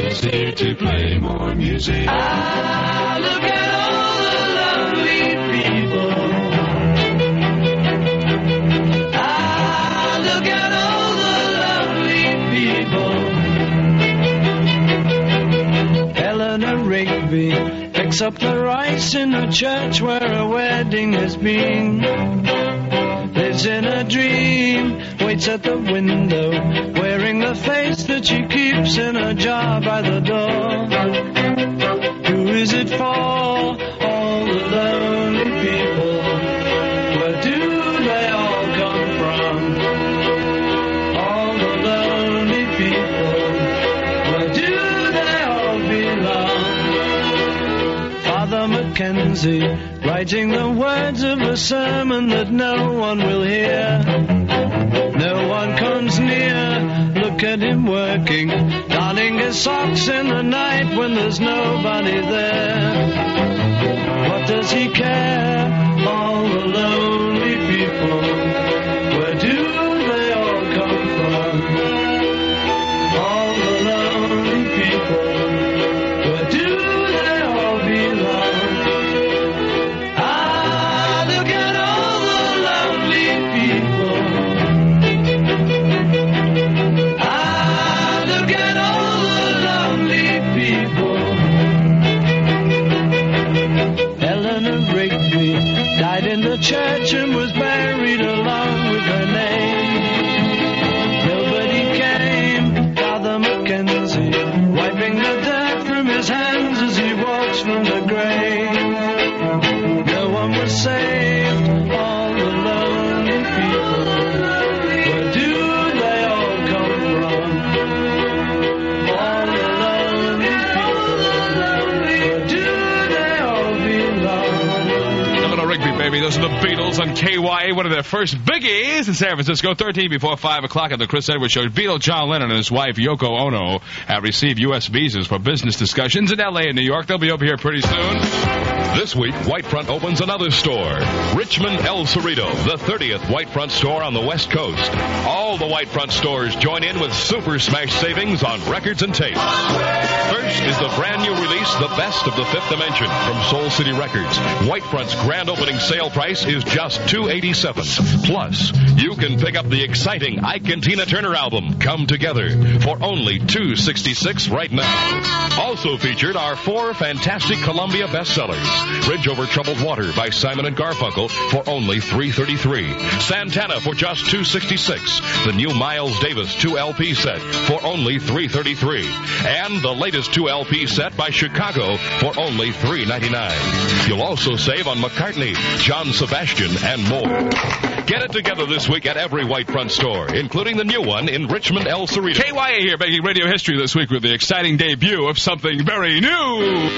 is here to play more music. Ah, look at all the lovely people. Ah, look at all the lovely people. Eleanor Rigby picks up the rice in a church where a wedding has been. Lives in a dream, waits at the window, wearing the face that she keeps in a jar by the door. Who is it for? All the lonely people. Where do they all come from? All the lonely people. Where do they all belong? Father Mackenzie, writing the words of a sermon that no one will hear. No one comes near. Look at him working, darning his socks in the night when there's nobody there. What does he care? All the lonely people. Where do they all come from? All the lonely people. Where do they all belong? Died in the church and was buried along with her name. Nobody came. Father Mackenzie, wiping the dirt from his hands as he walks from the grave. No one was saved. All the lonely people. Where do they all come from? All the lonely people. Where do they all belong? Rigby, baby. Those are the Beatles on KYA, one of their first biggies in San Francisco. 13 before 5 o'clock on the Chris Edwards Show. Beatle John Lennon and his wife Yoko Ono have received U.S. visas for business discussions in L.A. and New York. They'll be over here pretty soon. This week, Whitefront opens another store. Richmond El Cerrito, the 30th Whitefront store on the West Coast. All the Whitefront stores join in with super smash savings on records and tapes. First is the brand new release, The Best of the Fifth Dimension from Soul City Records. Whitefront's grand opening sale price is just $287. Plus, you can pick up the exciting Ike and Tina Turner album, Come Together, for only $266 right now. Also featured are 4 fantastic Columbia bestsellers. Bridge Over Troubled Water by Simon & Garfunkel for only $333. Santana for just $266. The new Miles Davis 2LP set for only $333. And the latest 2LP set by Chicago for only $399. You'll also save on McCartney, John Sebastian, and more. Get it together this week at every Whitefront store, including the new one in Richmond El Cerrito. KYA here, making radio history this week with the exciting debut of something very new.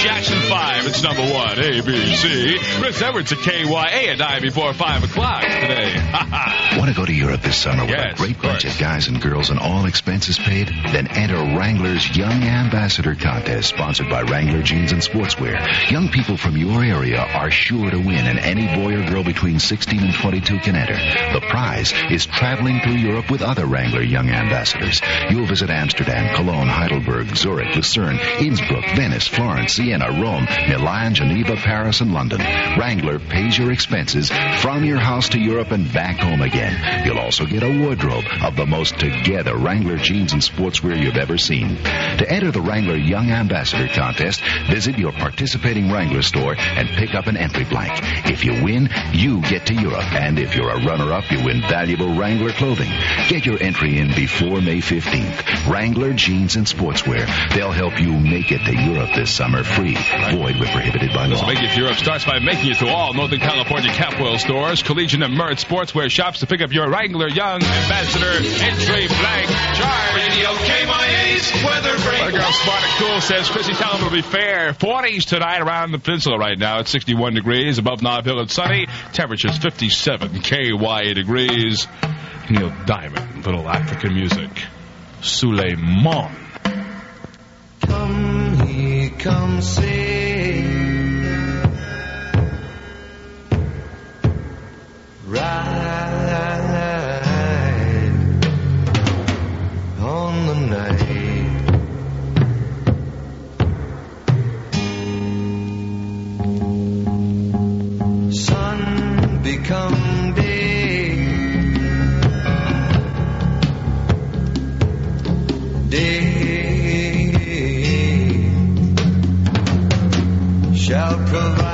Jackson 5. It's number 1, ABC. Chris Edwards at KYA at 9 before 5 o'clock today. Want to go to Europe this summer with a great bunch of guys and girls and all expenses paid? Then enter Wrangler's Young Ambassador Contest, sponsored by Wrangler Jeans and Sportswear. Young people from your area are sure to win, and any boy or girl between 16 and 22 can enter. The prize is traveling through Europe with other Wrangler Young Ambassadors. You'll visit Amsterdam, Cologne, Heidelberg, Zurich, Lucerne, Innsbruck, Venice, Florence, Siena, Rome, Milan, Geneva, Paris, and London. Wrangler pays your expenses from your house to Europe and back home again. You'll also get a wardrobe of the most together Wrangler jeans and sportswear you've ever seen. To enter the Wrangler Young Ambassador Contest, visit your participating Wrangler store and pick up an entry blank. If you win, you get to Europe. And if you're a runner-up, you win valuable Wrangler clothing. Get your entry in before May 15th. Wrangler Jeans and Sportswear. They'll help you make it to Europe this summer free. Void where prohibited by law. Make It to Europe starts by making it to all Northern California Capwell stores, Collegian and Mert sportswear shops to pick up your Wrangler Young Ambassador entry blank charge. Radio KYA's weather break. Our girl Smart and Cool says, Chrissy, tell them it'll be fair. 40s tonight around the peninsula right now. It's 61 degrees. Above Nob Hill it's sunny. Temperatures 57 KYA degrees. Neil Diamond, little African music. Suleiman. Come here, come see. Ride on the night. Sun become day. Day shall provide.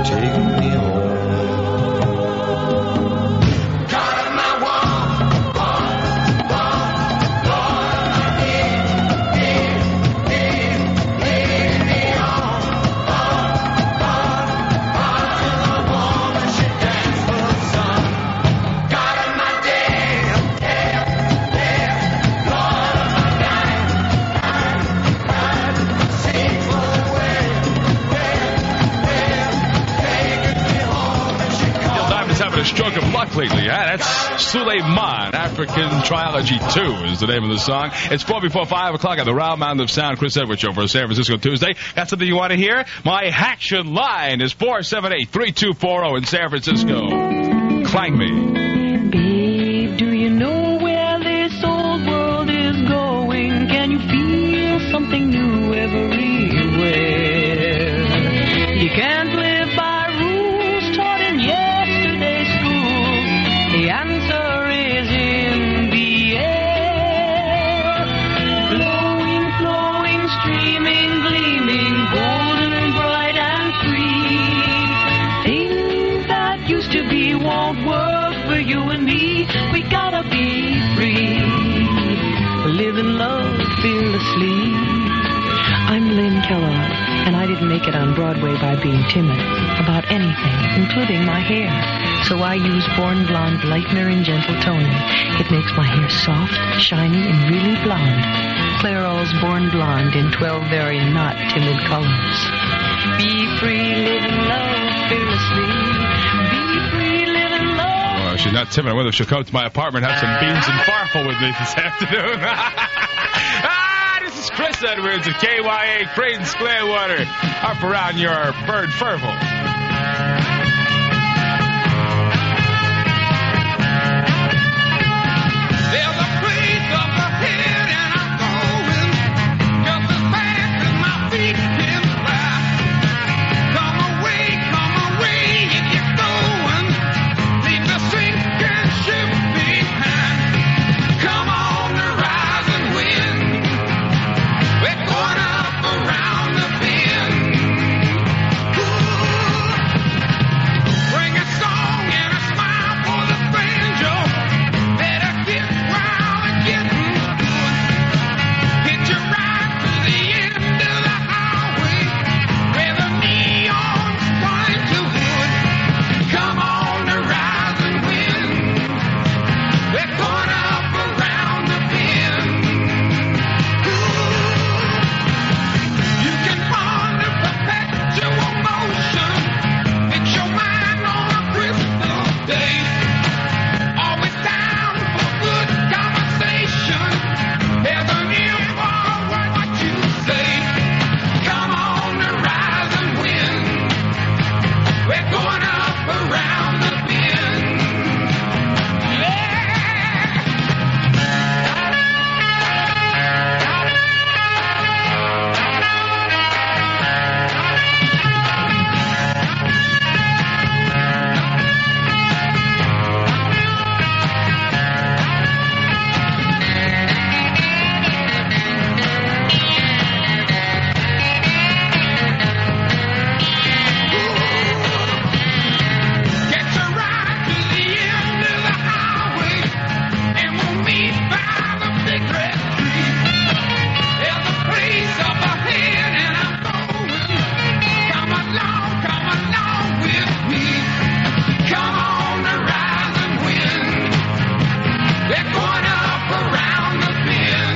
take me home. A stroke of luck lately, huh? That's Suleiman. African Trilogy 2 is the name of the song. It's 4 before 5 o'clock on the Round Mound of Sound. Chris Edwards Show for San Francisco Tuesday. Got something you want to hear? My action line is 478-3240 in San Francisco. Clang me. Babe, do you know where this old world is going? Can you feel something new everywhere? You can't live by rules taught in yesterday's schools. The answer is in the air. Flowing, flowing, streaming, gleaming, golden and bright and free. Things that used to be won't work for you and me. We gotta be free. Live in love fearlessly. I'm Lynn Kellogg, and I didn't make it on Broadway by being timid about anything, including my hair. So I use Born Blonde Lightener and Gentle Toning. It makes my hair soft, shiny, and really blonde. Clairol's Born Blonde in 12 very not timid colors. Be free, live in love fearlessly. Be free, live in love. Well, she's not timid. I wonder if she'll come to my apartment and have some beans and farfel with me this afternoon. This is Chris Edwards at KYA Creighton's Clearwater. Up around your bird fervor. There's a place up ahead and I'm going just as fast as my feet can fly. Come away if you're going. Leave the sinking ship behind. Come on the rising wind. We're going up around the bend. Bring a song and a smile for the stranger. Better get wild and getting good. Hitch a ride to the end of the highway where the neon's turning to wood. Come on the rising wind. We're going up around the bend. You can ponder perpetual motion. Fix your mind on a crystal day. Always down for good conversation. There's an ear for what you say. Come on the rising wind. We're going up around the bend. Get your ride to the end of the highway, and we'll meet by the big red tree. There's a place up ahead, and I'm going. Come along with me. Come on the rising wind. We're going up around the bend.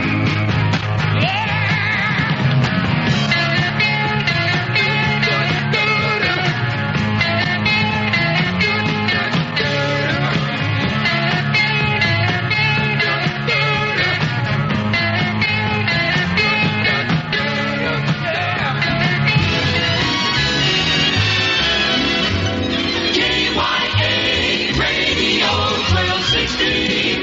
KYA Radio 1260.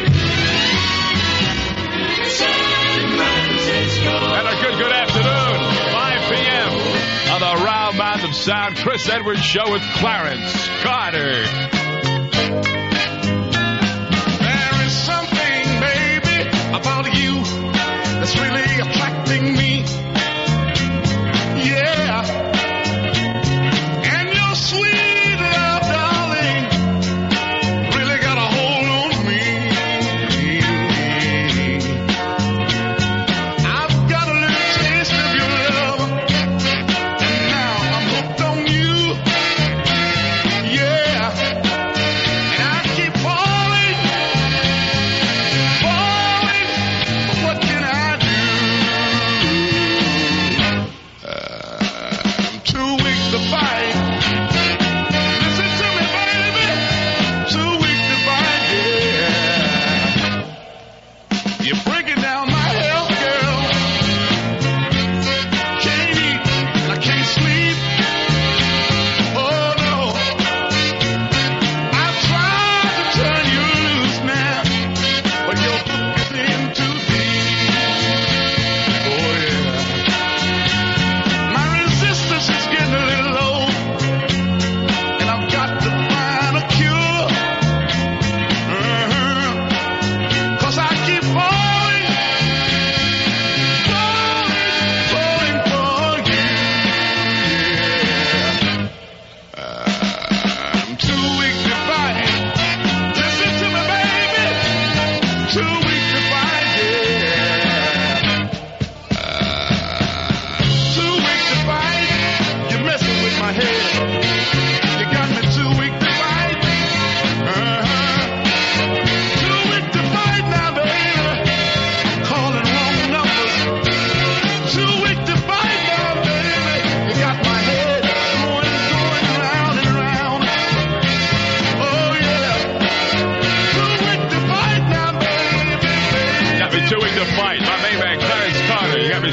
San Francisco. And a good afternoon. 5 p.m. on the Round Mound of Sound. Chris Edwards Show with Clarence Carter. There is something, baby, about you that's really attracting me. Yeah. And your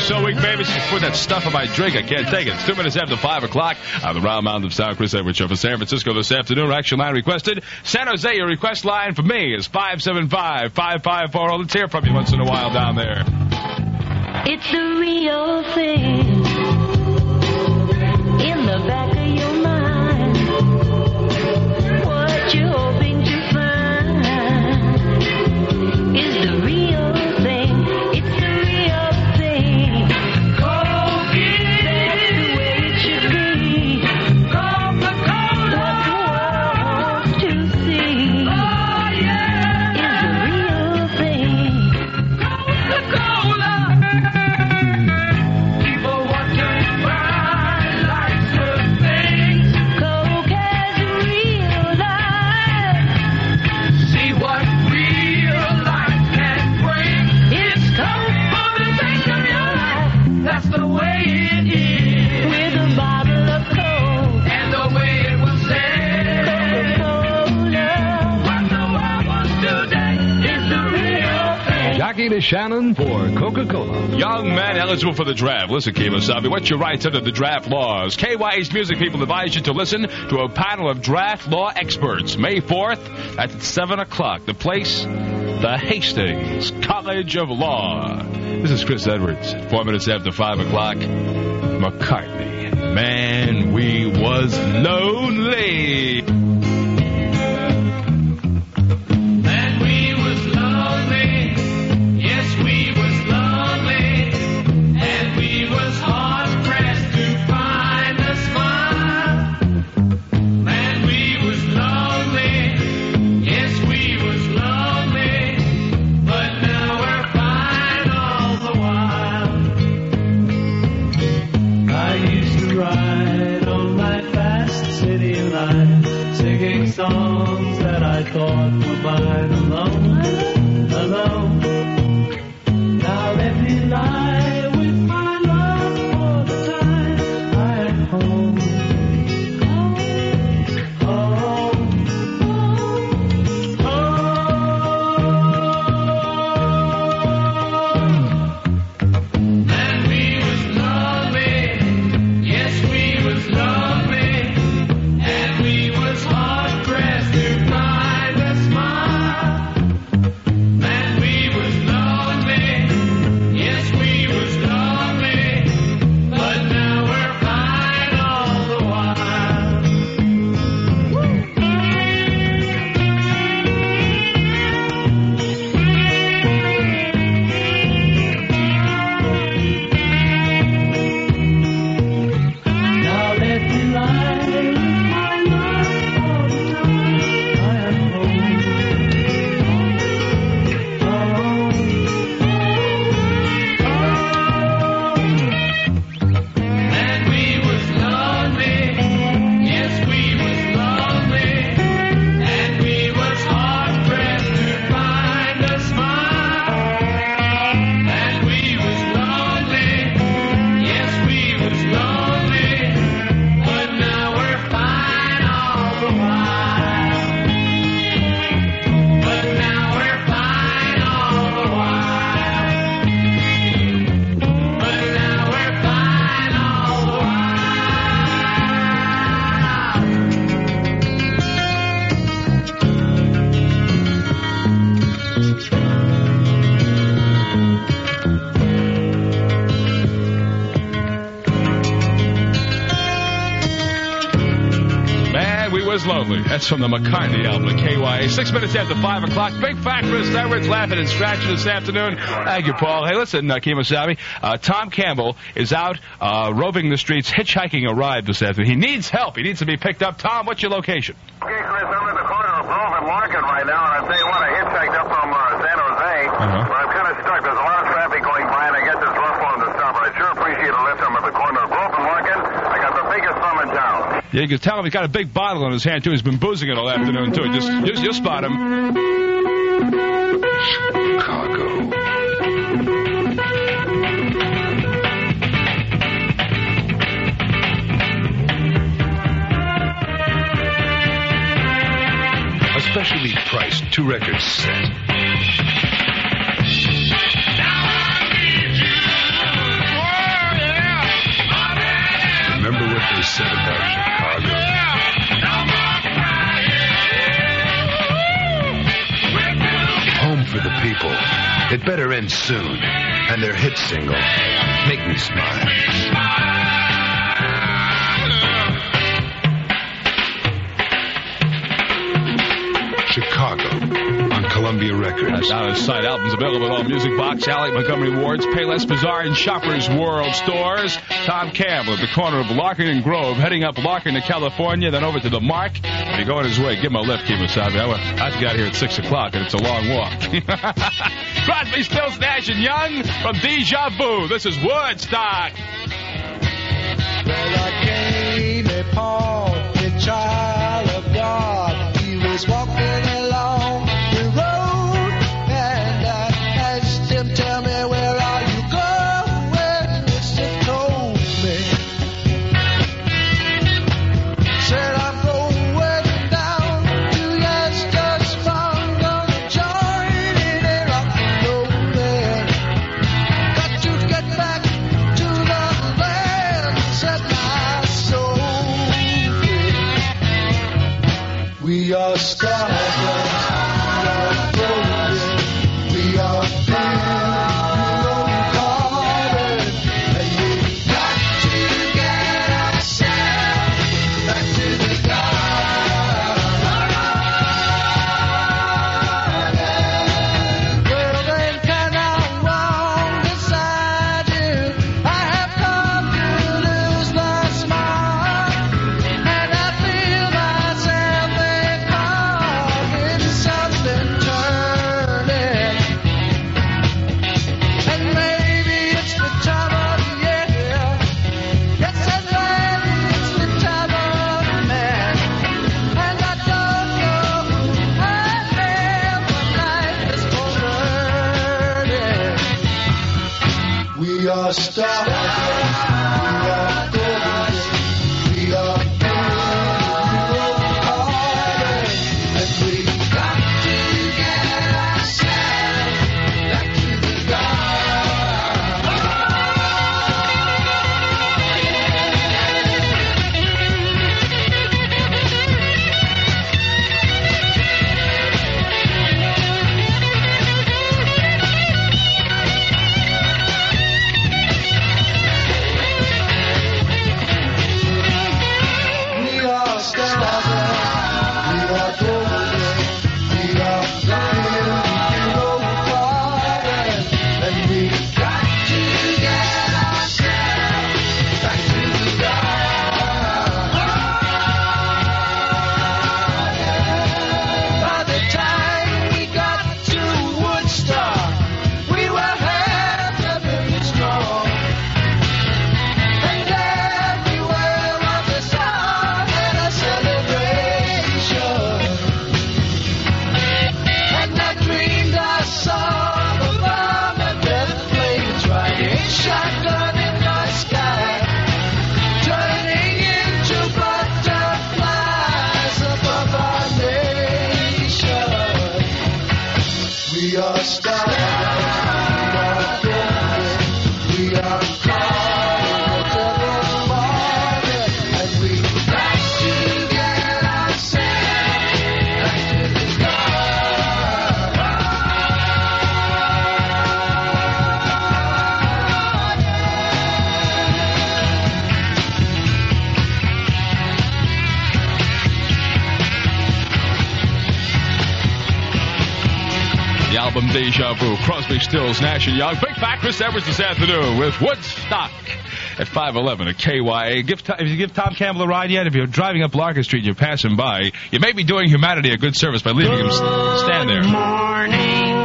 so weak, baby. Just put that stuff in my drink. I can't take it. It's 2 minutes after 5 o'clock on the Round Mound of Sound. Chris Edwards Show for San Francisco this afternoon. Action line requested. San Jose, your request line for me is 575-5540. Let's hear from you once in a while down there. It's the real thing in the back of your mind. What you're hoping to find is the real thing. It's the real thing. That's the way it should be. Coca-Cola. What the world wants to see is the real thing. Coca-Cola. People want to buy like good things. Coke has real life. See what real life can bring. It's Coke for the taste of your life. That's the way it is. With a bottle of Coke and the way it was said. Coca-Cola. What the world wants today is the real thing. Jackie to Shannon for Coca-Cola. Young man eligible for the draft. Listen, Kemosabe, what's your rights under the draft laws? KYA's music people advise you to listen to a panel of draft law experts. May 4th at 7 o'clock. The place, the Hastings College of Law. This is Chris Edwards. 4 minutes after 5 o'clock. McCartney. Man, we was lonely. And we was lonely, yes we was lonely, and we was hard pressed to find a smile. And we was lonely, yes we was lonely, but now we're fine all the while. I used to ride on my fast city line, singing songs that I thought were mine alone, alone. Now let me lie with my love for the time I am home, home, home. And we was lonely, yes we was lonely, and we was hard pressed to find a smile. And we was lonely, yes we was lonely, but now we're fine all the while. Now let me lie with my love for the time I am home, home, And we was lonely, yes we was lonely, and we was hard pressed to find a smile. And we was lonely, yes we was lonely, but now we're fine all the while. But now we're fine all the while. But now we're fine all the while. Man, we was lonely. That's from the McCartney album at KYA. 6 minutes after 5 o'clock. Big fat Chris Edwards laughing and scratching this afternoon. Thank you, Paul. Hey, listen, Kemosabe. Tom Campbell is out roving the streets, hitchhiking a ride this afternoon. He needs help. He needs to be picked up. Tom, what's your location? Okay, Chris, I'm at the corner of Grove and Market right now, and I tell you what, I hitchhiked up from San Jose, but I'm kind of stuck. There's a lot of traffic going by, and I got this rough one to stop, but I sure appreciate a lift. I'm at the corner of Grove and Market. I got the biggest thumb in town. Yeah, you can tell him he's got a big bottle in his hand, too. He's been boozing it all afternoon, too. Just spot him. Chicago. Especially priced 2-record set. said about Chicago. Home for the people. It better end soon. And their hit single, Make Me Smile. Chicago on Columbia Records. Out of sight albums available at all Music Box, Alec Montgomery Ward's, Payless Bazaar, and Shoppers World stores. Tom Campbell at the corner of Larkin and Grove, heading up Larkin to California, then over to the Mark. If you're going his way, give him a lift, Kimo Sabe. I got here at 6 o'clock, and it's a long walk. Crosby, Stills, Nash & Young from Deja Vu. This is Woodstock. Well, I came upon the child of God. He was walking along the road, and I asked him, tell me, where are you going? He told me. Said, I'm going down to Yesterday's Farm, gonna join in a rock and rollin'. Got to get back to the land, set my soul free. We are stars. Deja Vu, Crosby, Stills, Nash & Young. Big Fat Chris Evers this afternoon with Woodstock at 511 at KYA. If you give Tom Campbell a ride yet, if you're driving up Larkin Street and you're passing by, you may be doing humanity a good service by leaving him stand there. Good morning.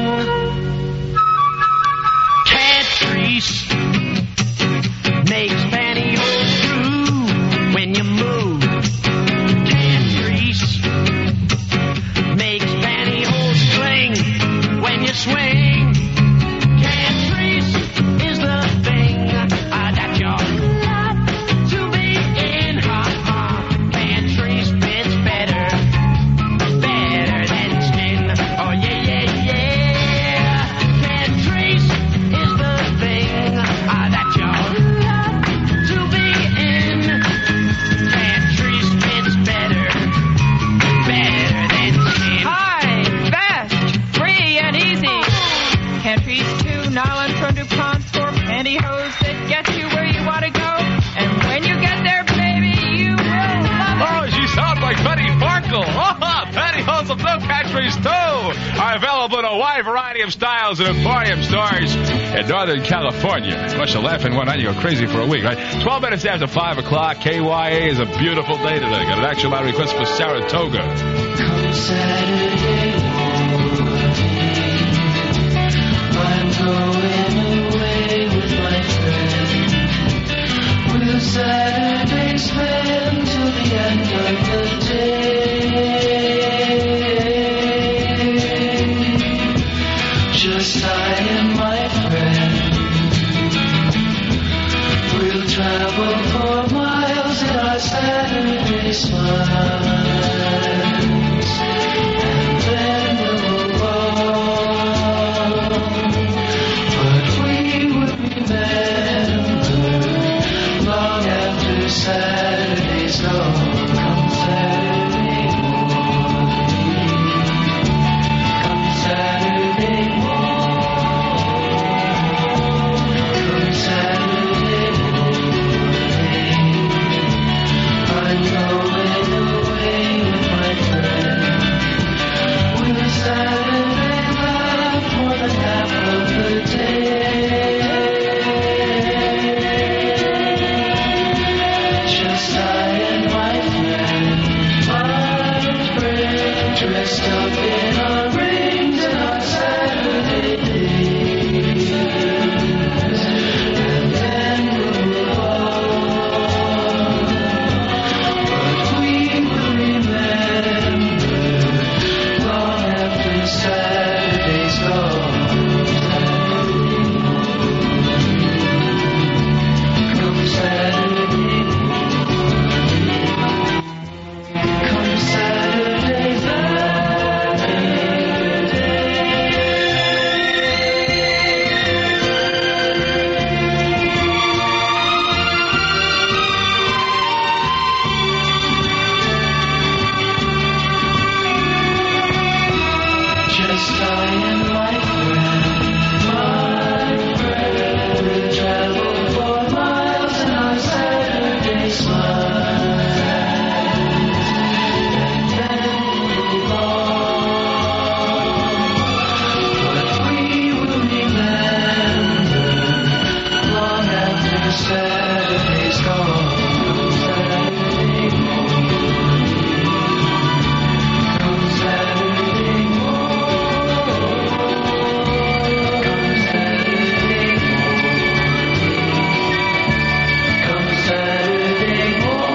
Catrice makes pantyhose through when you move. Catrice makes pantyhose cling when you swing. Catrice is the thing that you love to be in. Catrice fits better than skin. Oh yeah, yeah, yeah. Catrice is the thing These too are available in a wide variety of styles at Emporium stores in Northern California. Must have laughed in one night, you go crazy for a week, right? 12 minutes after 5 o'clock, KYA is a beautiful day today. Got an action line request for Saratoga. Come Saturday morning, I'm going away with my friend. Will Saturday spend till the end of the day? Just I and my friend. We'll travel for miles in our Saturday smiles. And then we'll walk. But we will remember long after Saturday's gone. Come Saturday morning. Come Saturday morning. Come Saturday morning. I'm going away with my friend. Will Saturday last more than half of the day? Just I and my friend, dressed up in our rings and our Saturday days, and then we'll walk. But we will remember long after Saturday's gone. Come Saturday morning. Come Saturday just I and my friend will travel for miles in our Saturday smiles. And then we'll walk. But we will remember long after Saturday's gone. Saturday morning. Come Saturday morning. Come Saturday morning. Come Saturday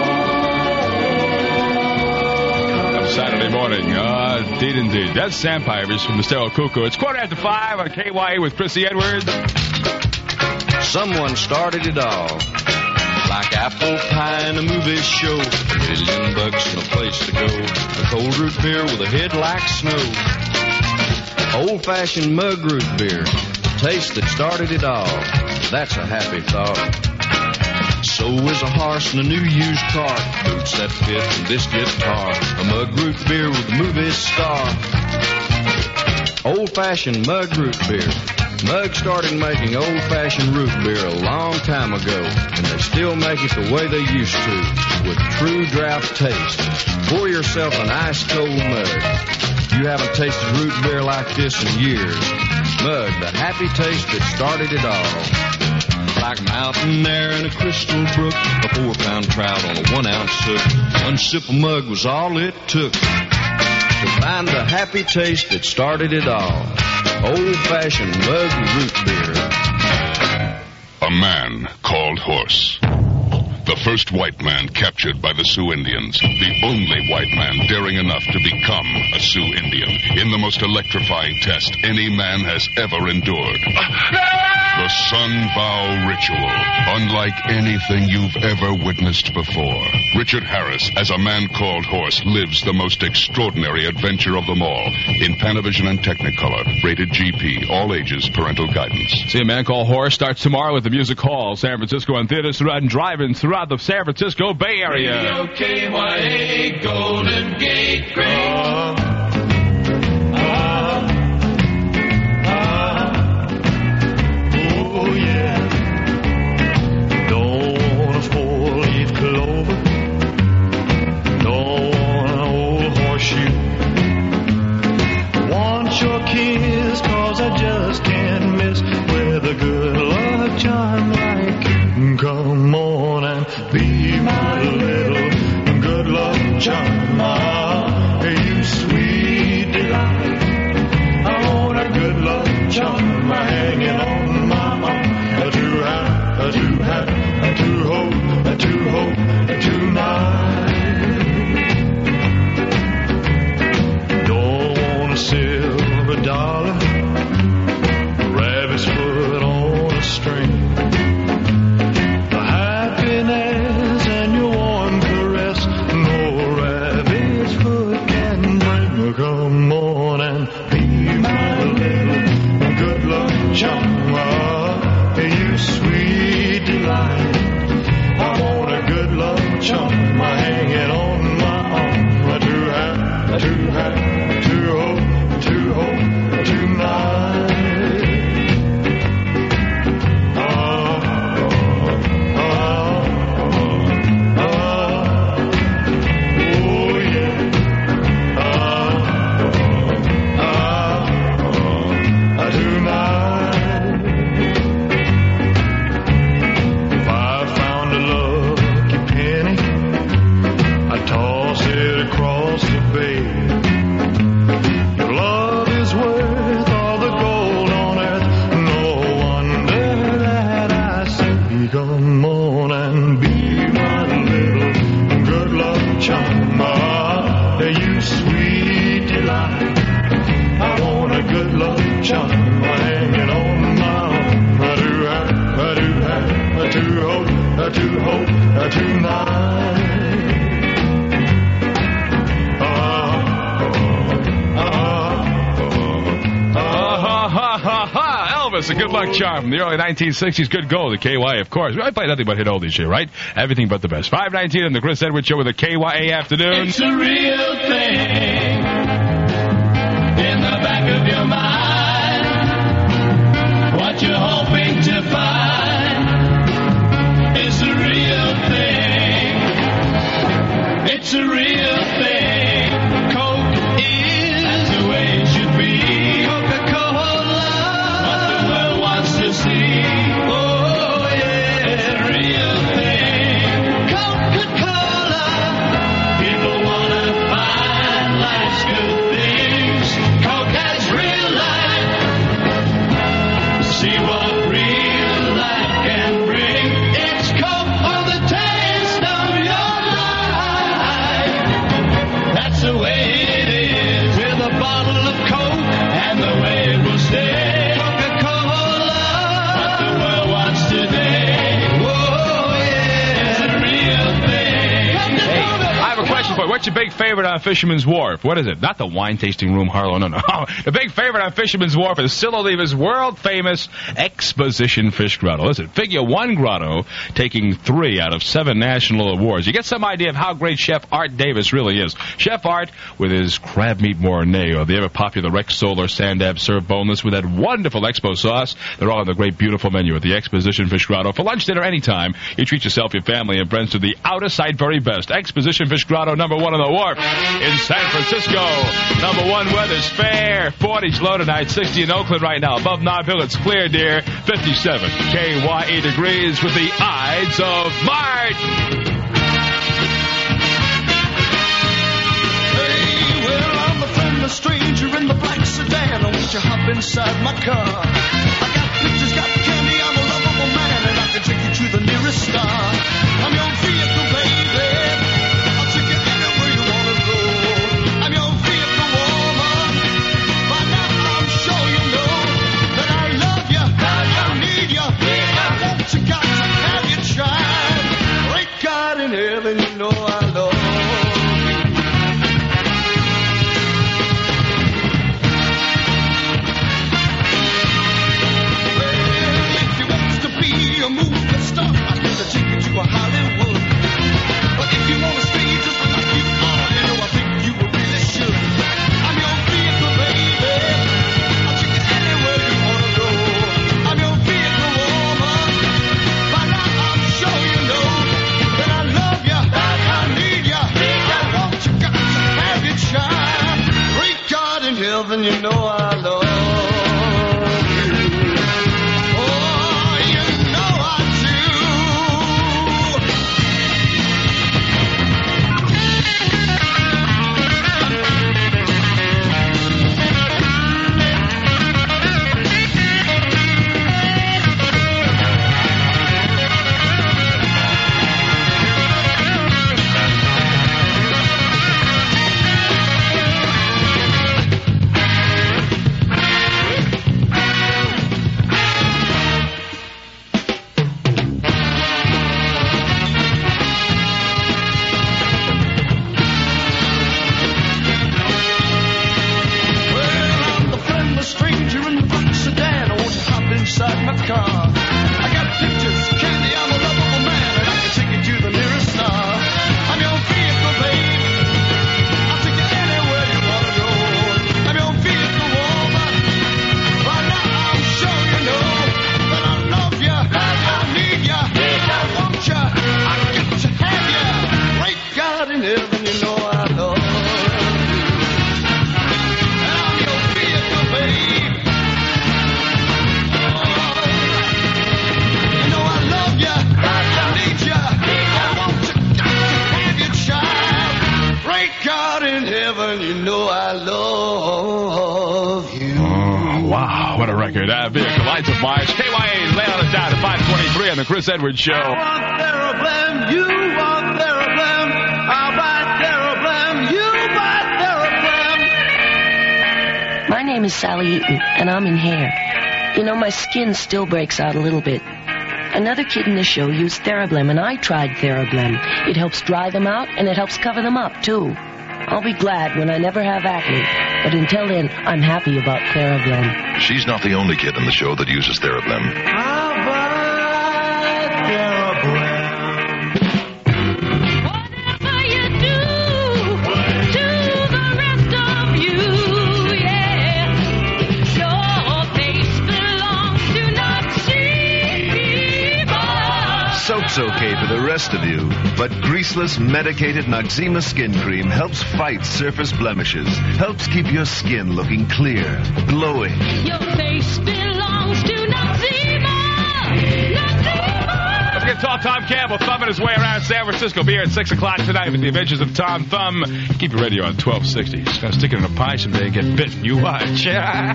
morning. Come Saturday morning. Indeed, indeed. That's Sandpipers from the Stereo Cuckoo. It's 5:15 on KYA with Chrissy Edwards. Someone started it all. Like apple pie in a movie show. $1,000,000 and a place to go. A cold root beer with a head like snow. Old-fashioned mug root beer. Taste that started it all. That's a happy thought. So is a horse and a new used car. Boots that fit and this guitar. A mug root beer with a movie star. Old-fashioned mug root beer. Mug started making old-fashioned root beer a long time ago, and they still make it the way they used to, with true draft taste. Pour yourself an ice-cold mug. You haven't tasted root beer like this in years. Mug, the happy taste that started it all. Like mountain air in a crystal brook, a 4-pound trout on a 1-ounce hook. One sip of mug was all it took to find the happy taste that started it all. Old-fashioned mug root beer. A man called Horse. The first white man captured by the Sioux Indians. The only white man daring enough to become a Sioux Indian in the most electrifying test any man has ever endured. The Sunvow Ritual. Unlike anything you've ever witnessed before. Richard Harris, as a man called Horse, lives the most extraordinary adventure of them all. In Panavision and Technicolor. Rated GP. All ages. Parental guidance. See, A Man Called Horse starts tomorrow at the Music Hall, San Francisco, and theaters and drive-in throughout the San Francisco Bay Area. KYA, Golden Gate, great. Oh yeah. Don't want a 4-leaf clover. Don't want an old horseshoe. love charm. You sweet delight. I want a good love charm hanging on my arm. To have, to hold tonight. Don't want a silver dollar, rabbit's foot on a string. The happiness and your warm caress, no rabbit's foot can bring. Come on and be my little good luck charm. You sweet delight. I want a good love charm hanging on my arm. To have, to hold tonight. Come on and be my little good luck charm. You sweet delight. I want a good luck charm hanging on my arm. To hold tonight. Elvis, a good luck charm from the early 1960s. Good goal, the KY, of course. I play nothing but hit oldies here, right? Everything but the best. 5:19 on the Chris Edwards Show with the KYA afternoon. It's a real thing in the back of your mind. What you're hoping to find is a real thing. It's a real thing. Coke is that's the way it should be. Coca-Cola, what the world wants to see. Oh yeah, it's a real thing. Coca-Cola, people wanna find life's good things. Coke has real life. See what real life can bring. It's Coke for the taste of your life. That's the way it is with a bottle of Coke and the way it will stay. Coca-Cola, what the world wants today. Whoa, yeah, it's a real thing. I have a question for you. What's your big favorite on Fisherman's Wharf? What is it? Not the wine tasting room, Harlow. No. The big favorite on Fisherman's Wharf is Sil Oliva's world famous Exposition Fish Grotto. Listen, figure one grotto taking 3 out of 7 national awards. You get some idea of how great Chef Art Davis really is. Chef Art with his crab meat mornay or the ever popular Rex Sole or Sandab served boneless with that wonderful Expo sauce. They're all on the great, beautiful menu at the Exposition Fish Grotto. For lunch, dinner, anytime, you treat yourself, your family, and friends to the out-of-sight very best. Exposition Fish Grotto, number 1 on the wharf in San Francisco. Number 1 weather's fair. 40's low tonight. 60 in Oakland right now. Above Nob Hill, it's clear, dear. 57 KYE degrees with the Ides of March. Hey, well, I'm a friendless stranger in the black sedan. I want you hop inside my car. I got pictures, got candy, I'm a lovable man, and I can take you to the nearest star. I'm your vehicle, baby. I'll take you anywhere you wanna go. I'm your vehicle, woman. By now I'm sure you know that I love you, I need you. I want you, got to have your child. Great God in heaven, you know I love you. A movie star, I could take you to a Hollywood. But if you wanna stay just like you are, you know I think you really should. I'm your vehicle, baby. I'll take you anywhere you wanna go. I'm your vehicle, woman. By now I'm sure you know that I love you, I need you. I want you, got to have your child. Great God in heaven, you know I love you. God in heaven, you know I love you. Oh, wow, what a record. Vehicle Lights of Mars. KYA's Lay on It Down at 523 on the Chris Edwards Show. I want Therablem, you want Therablem. I'll buy Therablem, you buy Therablem. My name is Sally Eaton, and I'm in hair. You know, my skin still breaks out a little bit. Another kid in the show used Therablem, and I tried Therablem. It helps dry them out, and it helps cover them up, too. I'll be glad when I never have acne, but until then, I'm happy about Therablem. She's not the only kid on the show that uses Therablem. I'll buy Therablem. Whatever you do to the rest of you, yeah, your face belongs to Noxzema. Soap's okay for the rest of you, but greaseless, medicated Noxzema skin cream helps fight surface blemishes, helps keep your skin looking clear, glowing. Your face belongs to Noxzema. Let's get tall Tom Campbell thumbing his way around San Francisco. Be here at 6 o'clock tonight with the Adventures of Tom Thumb. Keep your radio on 1260. Just gonna stick it in a pie someday and get bitten. You watch.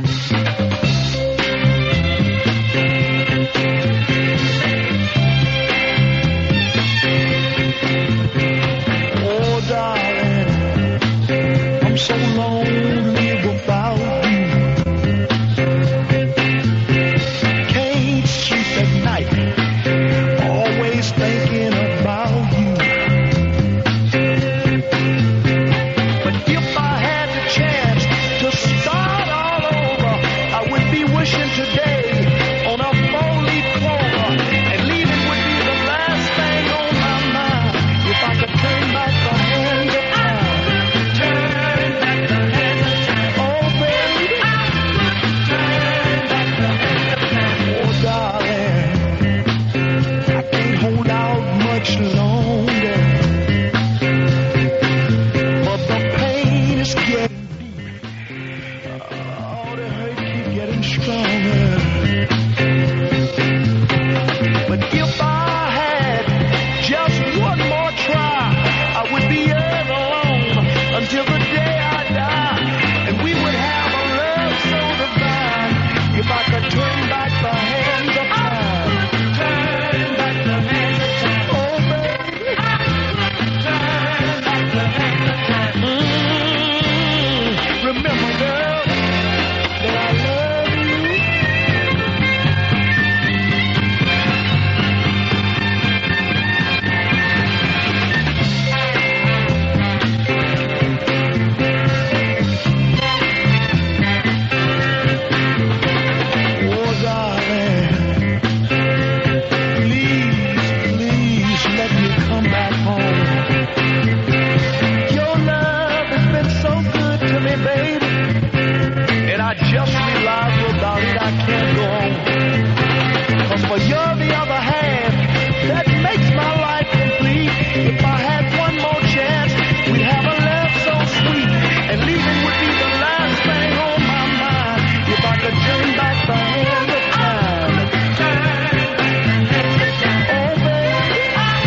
Oh, darling, I'm so lonely without you. Can't sleep at night, always thinking about you. But if I had the chance to start all over, I would be wishing today on a four-leaf clover, and leaving would be the last thing on my mind. If I could turn back the hands of time. Oh, baby. Oh, darling. I can't hold out much longer. But the pain is getting deep. Oh, the hurt keep getting stronger. But if I had just one more try, I would be here alone until the day I die. And we would have a love so divine. If I could turn back the hands of time. Oh, baby. Remember, girl, that I love you. Oh, darling, please let me come back home. Your love has been so good to me, baby, and I just realized without it I can't go on. 'Cause for you're the other half that makes my life complete. If I had one more chance, we'd have a love so sweet, and leaving would be the last thing on my mind. If I could turn back the hands of time. Oh, baby.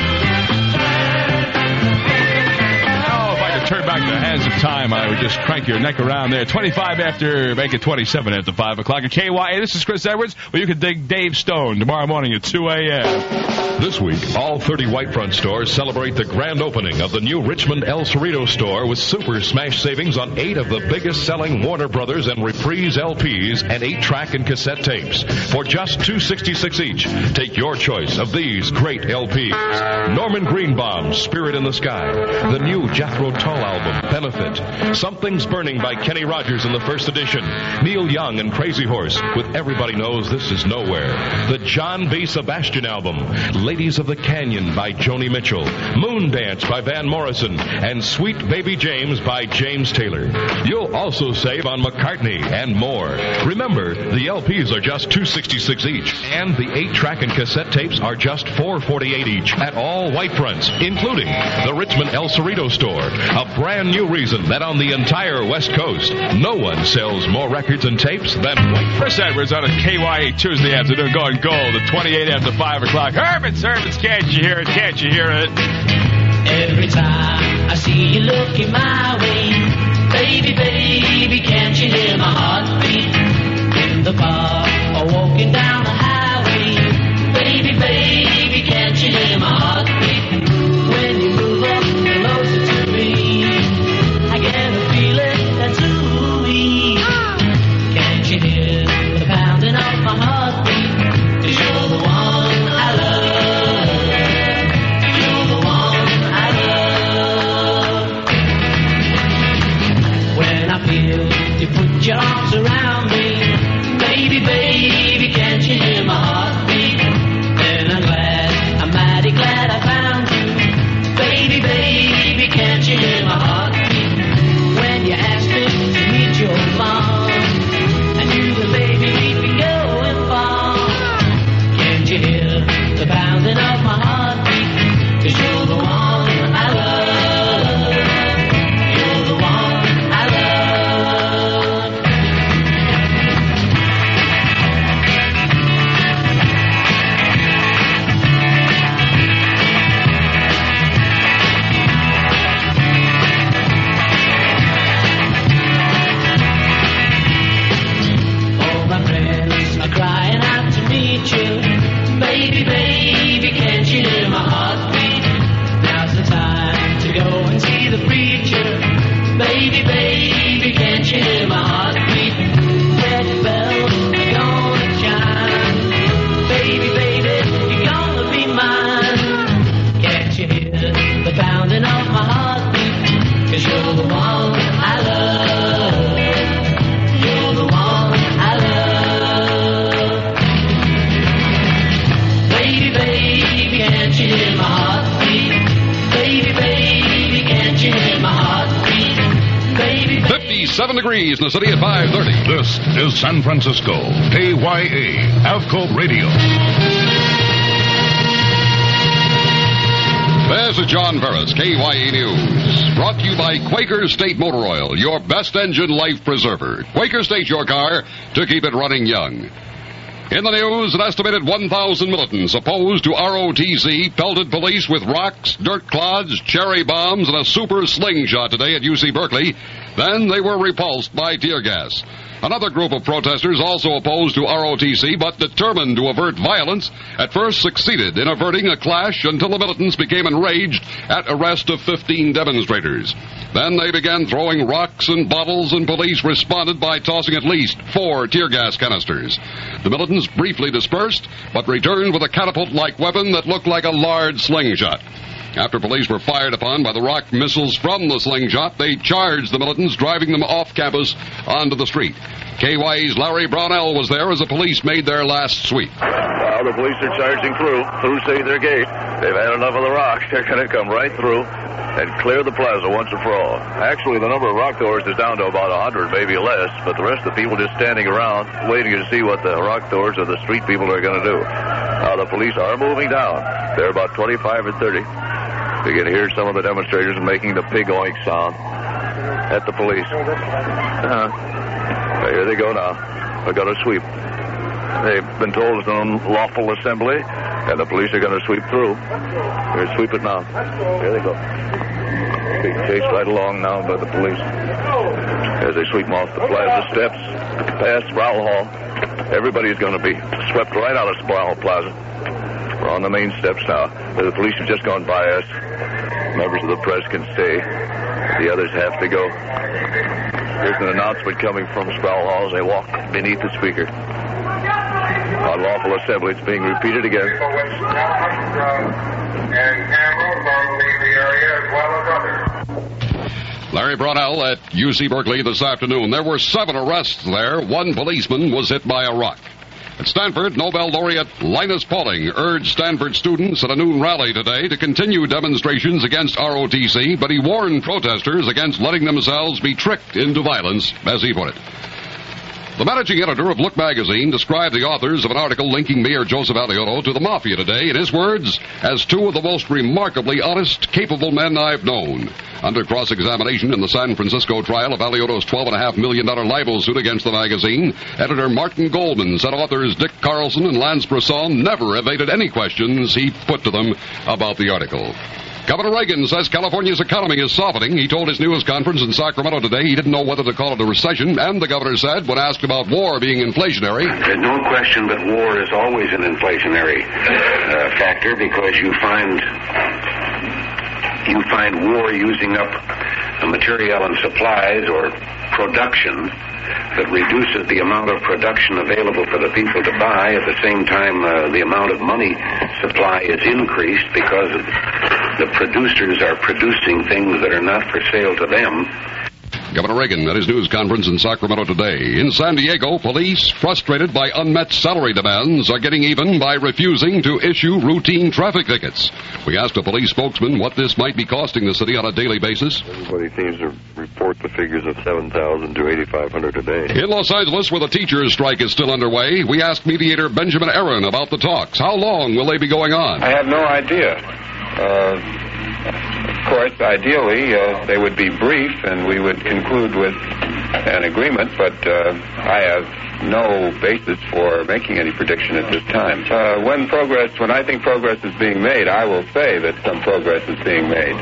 Oh, if I could turn back the hands of time, I would just crank your neck around there. 25 after, make it 27 after 5 o'clock at KYA. This is Chris Edwards, where you can dig Dave Stone tomorrow morning at 2 a.m. This week, all 30 Whitefront stores celebrate the grand opening of the new Richmond El Cerrito store with super smash savings on 8 of the biggest selling Warner Brothers and Reprise LPs and 8-track and cassette tapes for just $266 each. Take your choice of these great LPs. Norman Greenbaum's Spirit in the Sky, the new Jethro Tull album, Benefit, Something's Burning by Kenny Rogers in the first edition, Neil Young and Crazy Horse with Everybody Knows This Is Nowhere, the John B. Sebastian album, Ladies of the Canyon by Joni Mitchell, Moon Dance by Van Morrison, and Sweet Baby James by James Taylor. You'll also save on McCartney and more. Remember, the LPs are just $266 each, and the 8-track and cassette tapes are just $448 each at all Whitefronts, including the Richmond El Cerrito store, a brand new reason that on the entire West Coast, no one sells more records and tapes than Whitefront. Chris Edwards on a KYA Tuesday afternoon going gold at 28 after 5 o'clock. Hermits, can't you hear it? Can't you hear it? Every time I see you looking my way. Baby, baby, can't you hear my heartbeat? In the car or walking down the highway. Baby, baby, can't you hear my heartbeat? When you move up closer to me, I get a feeling that's ooey. Can't you hear the pounding of my heartbeat? 'Cause you're the one I love. You're the one I love. When I feel you put your arms around me, baby, baby, can't you hear my heartbeat? Then I'm mighty glad I found you. Baby, baby, can't you hear my heartbeat? When you asked me to meet your mom, I knew that baby we'd be going far. Can't you hear the pounding of my heartbeat? 'Cause you're the one I love. You're the one I love. All my friends are crying out to meet you. Baby, baby, can't you hear my heartbeat? Now's the time to go and see the preacher. Baby, baby, can't you hear my heartbeat? When the bells are gonna chime, baby, baby, you're gonna be mine. Can't you hear the pounding of my heartbeat? 'Cause you're the one I love. You're the one I love. Baby, baby, can't you hear my heartbeat? Baby, baby, can't you hear my heartbeat? Baby, 57 degrees in the city at 5:30. This is San Francisco, KYA, Avco Radio. This is John Ferris, KYE News. Brought to you by Quaker State Motor Oil, your best engine life preserver. Quaker State your car to keep it running young. In the news, an estimated 1,000 militants opposed to ROTC pelted police with rocks, dirt clods, cherry bombs, and a super slingshot today at UC Berkeley. Then they were repulsed by tear gas. Another group of protesters also opposed to ROTC, but determined to avert violence, at first succeeded in averting a clash until the militants became enraged at arrest of 15 demonstrators. Then they began throwing rocks and bottles, and police responded by tossing at least 4 tear gas canisters. The militants briefly dispersed, but returned with a catapult-like weapon that looked like a large slingshot. After police were fired upon by the rock missiles from the slingshot, they charged the militants, driving them off campus onto the street. KYE's Larry Brownell was there as the police made their last sweep. Well, the police are charging through Say their gate. They've had enough of the rocks. They're going to come right through and clear the plaza once and for all. Actually, the number of rock throwers is down to about 100, maybe less, but the rest of the people just standing around waiting to see what the rock throwers or the street people are going to do. Now, the police are moving down. They're about 25 or 30. You can hear some of the demonstrators making the pig oink sound at the police. Here they go now. They're going to sweep. They've been told it's an unlawful assembly, and the police are going to sweep through. They're sweeping now. Here they go. Being chased right along now by the police as they sweep them off the plaza steps, past Sproul Hall. Everybody's going to be swept right out of Sproul Plaza. We're on the main steps now. The police have just gone by us. Members of the press can stay. The others have to go. Here's an announcement coming from Sproul Hall as they walk beneath the speaker. Unlawful assembly. It's being repeated again. And Campbell will leave the area as well as others. Larry Brownell at UC Berkeley this afternoon. There were 7 arrests there. 1 policeman was hit by a rock. At Stanford, Nobel laureate Linus Pauling urged Stanford students at a noon rally today to continue demonstrations against ROTC, but he warned protesters against letting themselves be tricked into violence, as he put it. The managing editor of Look magazine described the authors of an article linking Mayor Joseph Alioto to the Mafia today, in his words, as 2 of the most remarkably honest, capable men I've known. Under cross-examination in the San Francisco trial of Alioto's $12.5 million libel suit against the magazine, editor Martin Goldman said authors Dick Carlson and Lance Brisson never evaded any questions he put to them about the article. Governor Reagan says California's economy is softening. He told his news conference in Sacramento today he didn't know whether to call it a recession, and the governor said, when asked about war being inflationary, there's no question that war is always an inflationary factor, because you find war using up material and supplies or production that reduces the amount of production available for the people to buy. At the same time, the amount of money supply is increased because the producers are producing things that are not for sale to them. Governor Reagan at his news conference in Sacramento today. In San Diego, police, frustrated by unmet salary demands, are getting even by refusing to issue routine traffic tickets. We asked a police spokesman what this might be costing the city on a daily basis. Everybody seems to report the figures of $7,000 to $8,500 a day. In Los Angeles, where the teachers' strike is still underway, we asked mediator Benjamin Aaron about the talks. How long will they be going on? I have no idea. Of course, ideally, they would be brief and we would conclude with an agreement, but I have no basis for making any prediction at this time. When I think progress is being made, I will say that some progress is being made.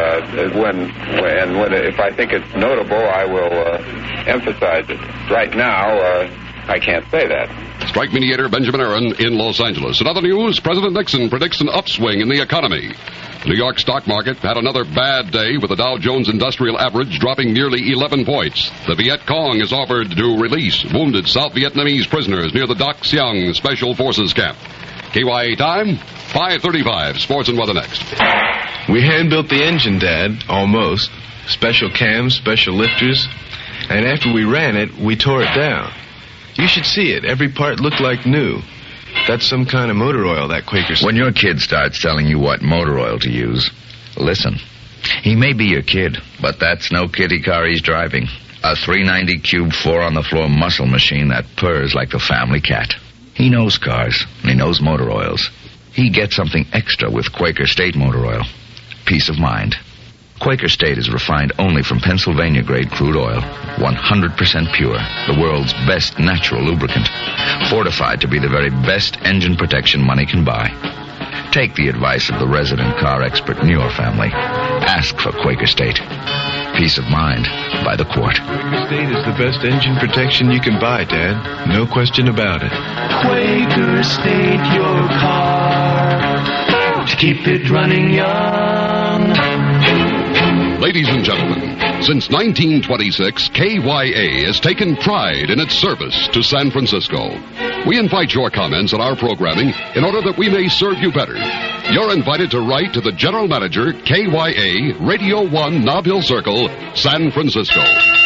If I think it's notable, I will emphasize it. Right now, I can't say that. Strike mediator Benjamin Aaron in Los Angeles. In other news, President Nixon predicts an upswing in the economy. The New York stock market had another bad day, with the Dow Jones Industrial Average dropping nearly 11 points. The Viet Cong has offered to release wounded South Vietnamese prisoners near the Dak Siang Special Forces Camp. KYA time, 5:35. Sports and weather next. We hand-built the engine, Dad, almost. Special cams, special lifters. And after we ran it, we tore it down. You should see it. Every part looked like new. That's some kind of motor oil, that Quaker. When your kid starts telling you what motor oil to use, listen. He may be your kid, but that's no kiddie car he's driving. A 390 cube 4-on-the-floor muscle machine that purrs like the family cat. He knows cars, and he knows motor oils. He gets something extra with Quaker State motor oil. Peace of mind. Quaker State is refined only from Pennsylvania-grade crude oil, 100% pure, the world's best natural lubricant, fortified to be the very best engine protection money can buy. Take the advice of the resident car expert in your family. Ask for Quaker State. Peace of mind by the quart. Quaker State is the best engine protection you can buy, Dad. No question about it. Quaker State your car to keep it running young. Ladies and gentlemen, since 1926, KYA has taken pride in its service to San Francisco. We invite your comments on our programming in order that we may serve you better. You're invited to write to the General Manager, KYA, Radio 1, Nob Hill Circle, San Francisco.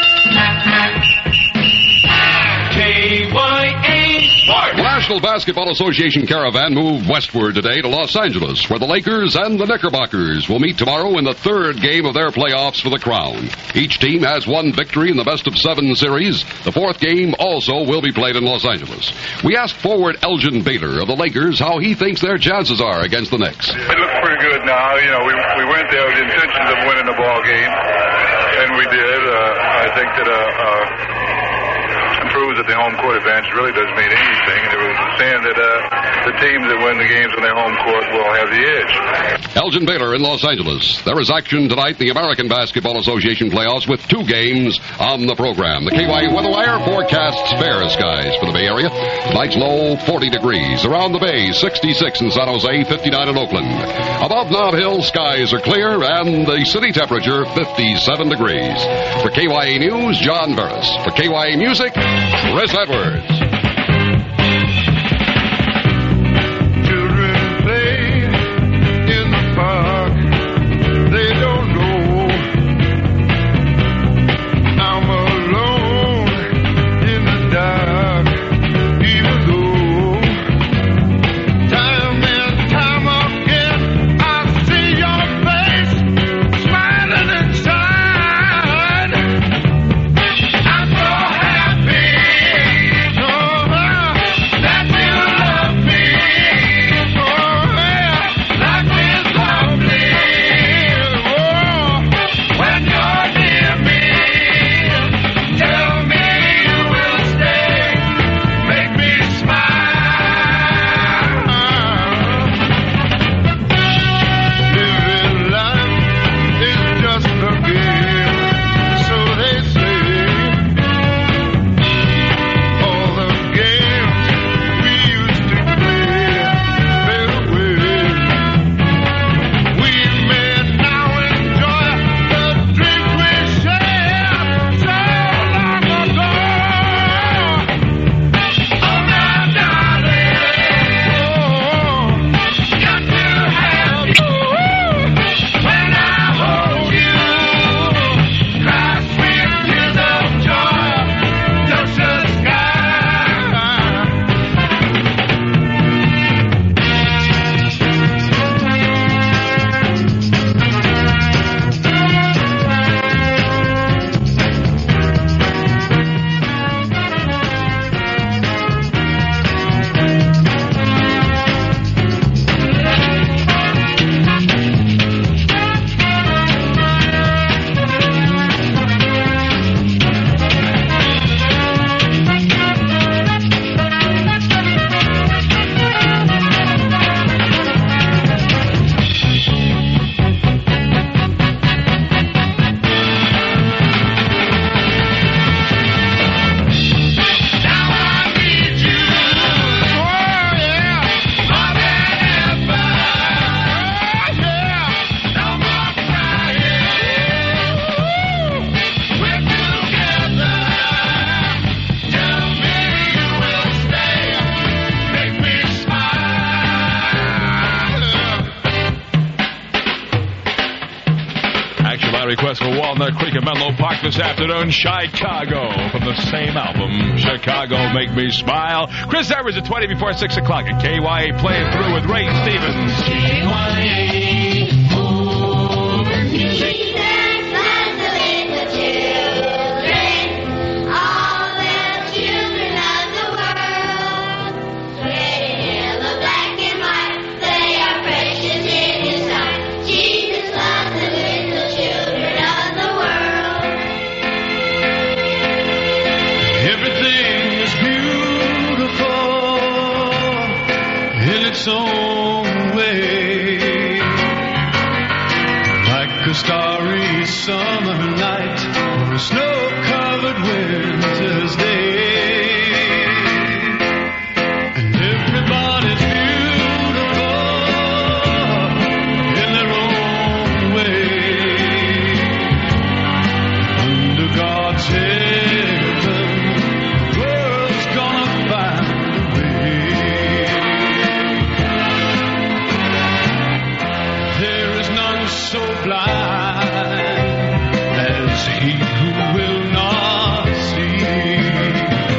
KYA Sports. The National Basketball Association caravan moved westward today to Los Angeles, where the Lakers and the Knickerbockers will meet tomorrow in the third game of their playoffs for the crown. Each team has one victory in the best-of-7 series. The fourth game also will be played in Los Angeles. We asked forward Elgin Baylor of the Lakers how he thinks their chances are against the Knicks. It looks pretty good now. You know, we went there with the intentions of winning the ball game, and we did. I think that proves that the home court advantage really doesn't mean anything, and it was saying that the teams that win the games on their home court will have the edge. Elgin Baylor in Los Angeles. There is action tonight in the American Basketball Association playoffs with 2 games on the program. The KYA Weather Wire forecasts fair skies for the Bay Area. Tonight's low 40 degrees. Around the Bay, 66 in San Jose, 59 in Oakland. Above Nob Hill, skies are clear, and the city temperature 57 degrees. For KYA News, John Burris. For KYA Music, Chris Edwards. Children play in the park. They don't know I'm alone in the dark. Even though time and time again I see your face smiling inside. I'm so happy. request for Walnut Creek and Menlo Park this afternoon. Chicago from the same album, Chicago Make Me Smile. Chris Evers at 20 before 6 o'clock at KYA playing through with Ray Stevens. KYA, music. Its own way, like a starry summer night or a snow-covered winter's day, and everybody's beautiful in their own way. Under God's heaven, the world's gonna find a way. So blind as he who will not see.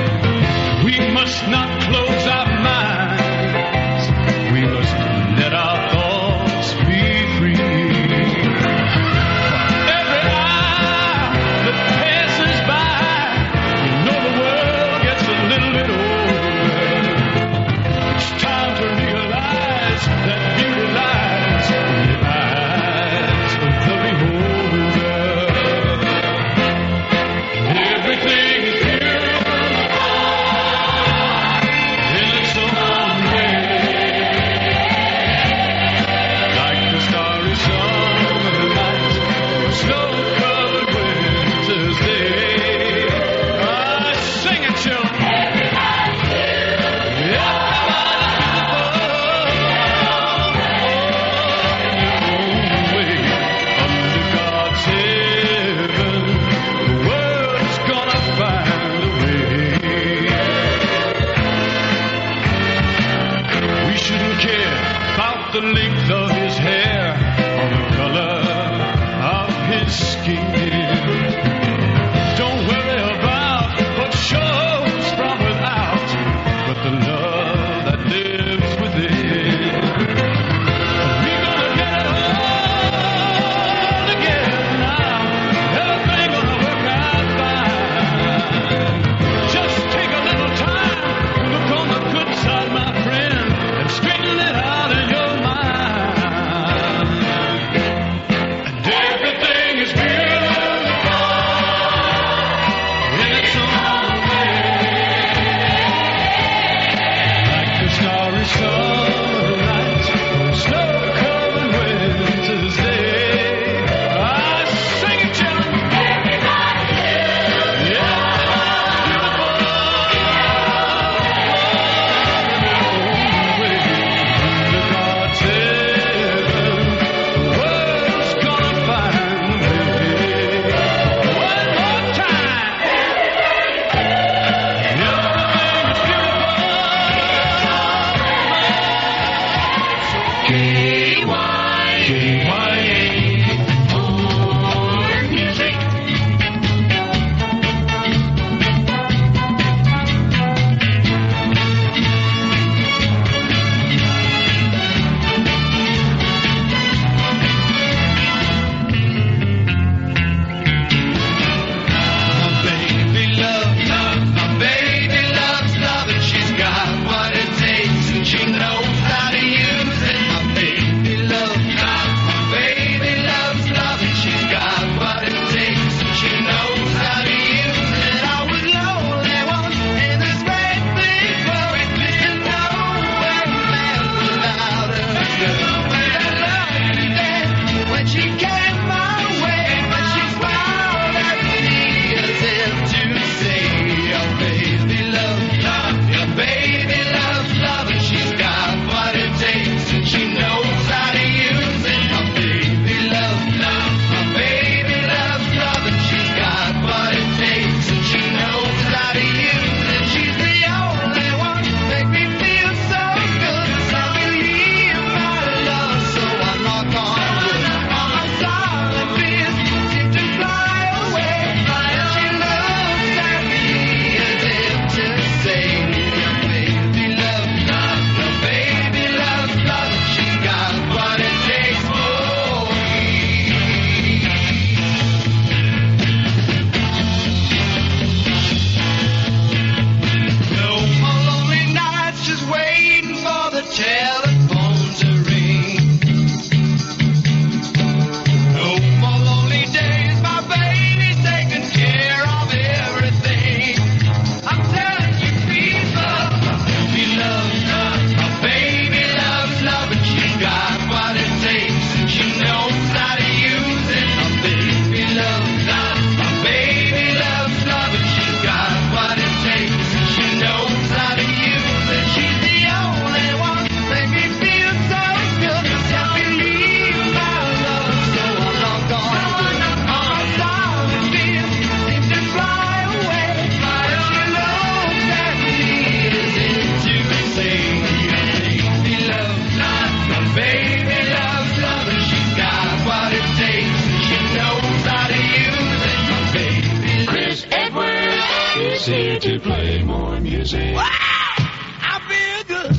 here to play more music. I feel good.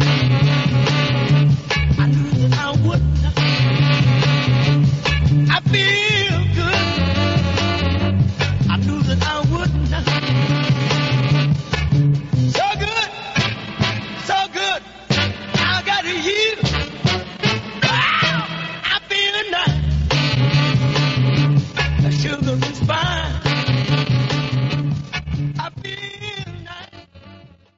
I knew that I would. I feel good. I knew that I would. So good. So good. I got you. I'm feeling nice. The sugar is fine.